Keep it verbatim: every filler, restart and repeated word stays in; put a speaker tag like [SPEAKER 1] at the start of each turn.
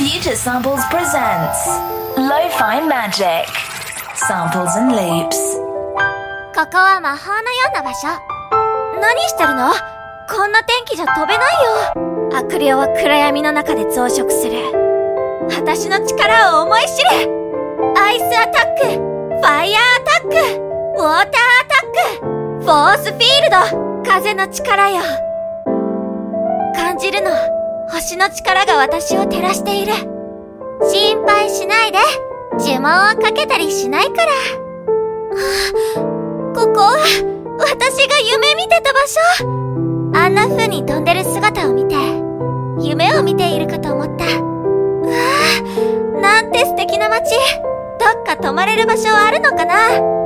[SPEAKER 1] Future Samples presents Lo-Fi Magic Samples and Loops。
[SPEAKER 2] ここは魔法のような場所。何してるの？こんな天気じゃ飛べないよ。悪霊は暗闇の中で増殖する。私の力を思い知れ。アイスアタック、ファイヤーアタック、ウォーターアタック、フォースフィールド、風の力よ。感じるの、星の力が私を照らしている。心配しないで、呪文をかけたりしないから。ここは私が夢見てた場所。あんな風に飛んでる姿を見て夢を見ているかと思った。うわあ、なんて素敵な街。どっか泊まれる場所はあるのかな。